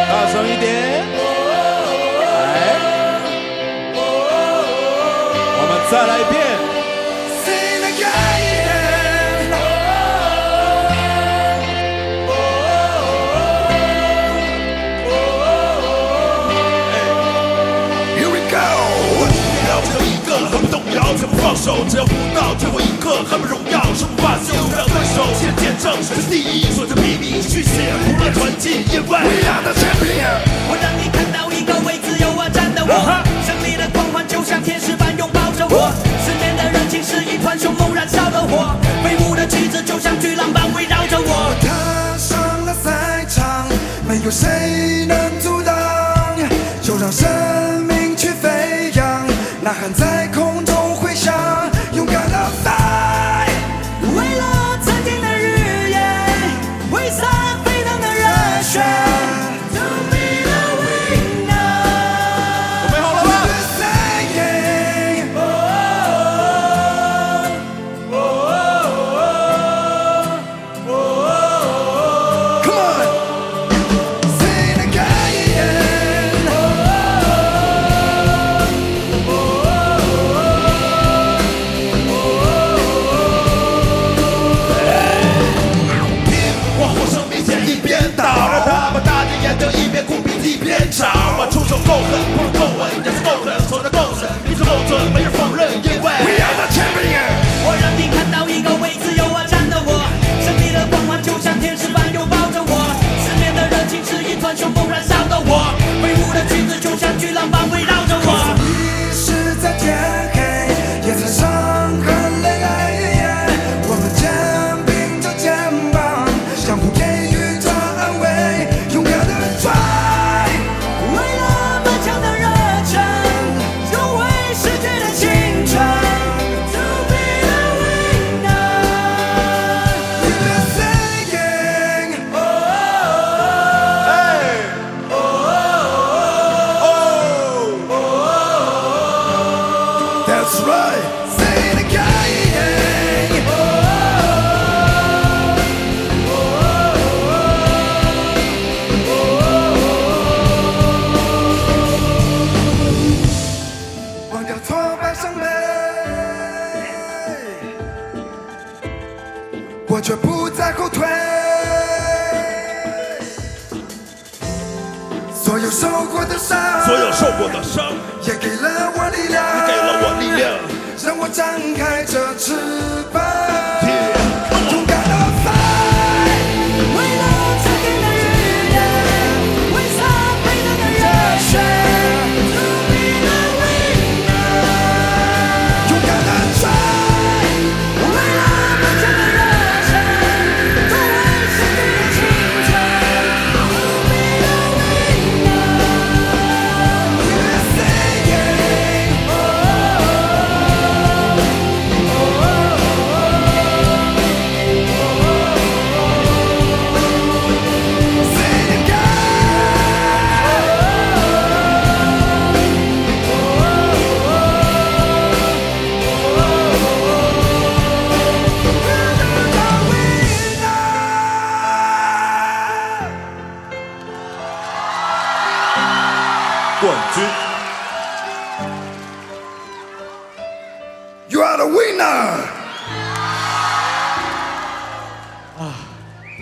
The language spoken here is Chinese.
大声一点。来，我们再来一遍。 绝不放手，只要不到最后一刻，还不荣耀，生不罢休，让对手先见证谁是第一，说着秘密去写，不乱传进夜外。We are the champion。 我让你看到一个为自由而战的我，胜利的光环就像天使般拥抱着我，身边的人情是一团凶猛燃烧的火，飞舞的旗帜就像巨浪般围绕着我。 踏上了赛场，没有谁能阻挡，就让生命去飞扬，呐喊在空中。勇敢的 fly， 为了曾经的日夜，挥洒沸腾的热血。To be the winner， 准备好了吗？ 找我出手够狠，不如够稳，要是够狠，手得够神，一直够准，没人否认。因为 We are the champion。 我让你看到一个为自由而战的我，胜利的光环就像天使般拥抱着我，身边的热情是一团凶猛燃烧的火，飞舞的旗帜就像巨浪般围绕着我。 即使在天黑，也在伤痕累累，我们肩并着肩膀，相互给予着安慰，勇敢的追。That's right, say it again. 忘掉挫败伤悲，我却不再后退。所有受过的伤，也给了我力量，让我张开这翅膀，勇敢的飞， 为了曾经的日夜，挥洒沸腾的热血。To be the winner， 勇敢的追， 为了梦想的热忱，不为失去的青春。To be the winner， 冠军。 You are the winner.